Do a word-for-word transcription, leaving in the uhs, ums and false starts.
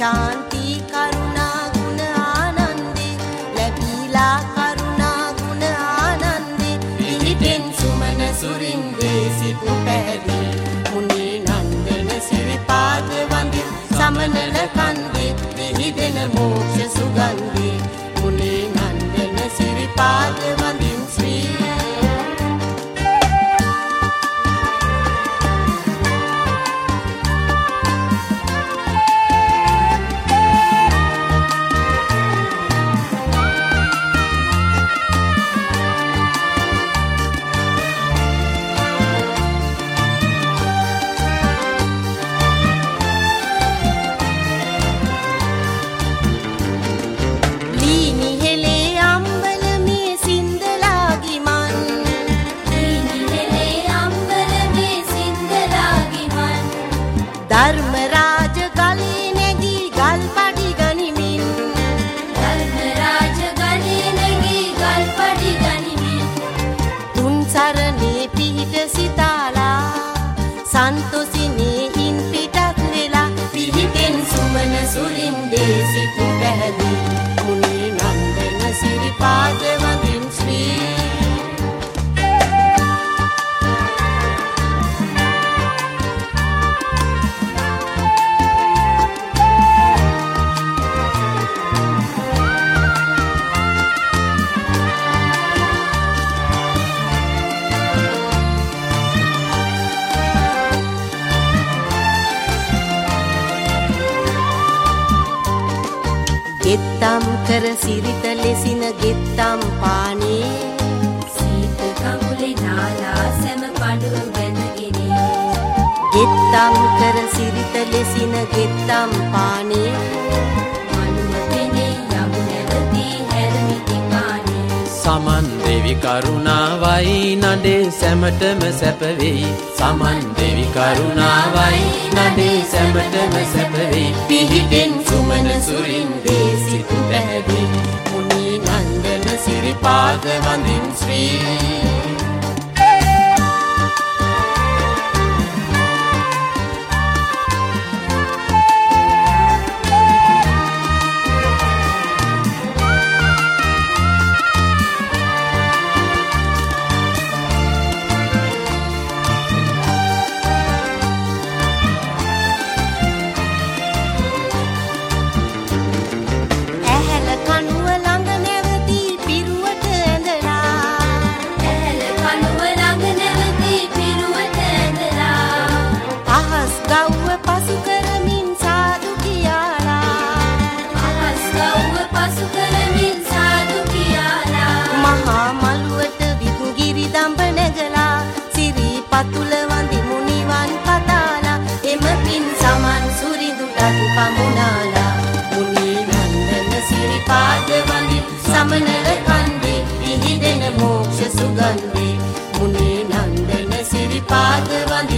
ශාන්ති කරුණා ගුණ ආනන්දේ ලැබීලා කරුණා ගුණ ආනන්දේ පිහිටෙන් සුමන සුරින්දේ සිත් පැහැදී මුනි නන්දන සිරිපාද වන්දි සමනල කන්දේ විහිදෙන මෝක්ෂ සුගන්ධේ මුනි නන්දන සිරිපාද වන්දින් ශ්‍රී ධර්මරාජ ගලේ නැගී ගල් පඩි ගනිමින් ධර්මරාජ ගලේ නැගී ගල් පඩි ගනිමින් තුන් සරණේ පිහිට සිතාලා සන්තෝසිනේ හින් පිටත් වෙලා පිහිටෙන් සුමන සුරින්දේ සිත් පැහැදී මුනි නන්දන සිරිපාද වඳින් ශ්‍රී ගෙත්තම් කර සිරිත ලෙසින ගෙත්තම් පානේ සීත කමුලේ නාලා සැම පඩු බැඳගෙන ගෙත්තම් කර සිරිත ලෙසින ගෙත්තම් පානේ මනුව පෙනේ යමු නැවතී හැරමිටි පානේ සමන් දෙවි කරුණාවයි නඩේ සැමටම සැප වෙයි සමන් දෙවි කරුණාවයි නඩේ සැමටම සැප වෙයි පිහිටෙන් සුමන සුරින්දේ සිත් පැහැදී මුනි නන්දන සිරිපාද වඳින් ශ්‍රී පතුල වඳි මුනිවන් පතාලා එම පින් සමන් සුරිඳුටත් පමුණාලා මුනි නන්දන සිරිපාද වඳි සමනල කන්දේ විහිදෙන මෝක්ෂ සුගන්ධේ මුනි නන්දන සිරිපාද වඳි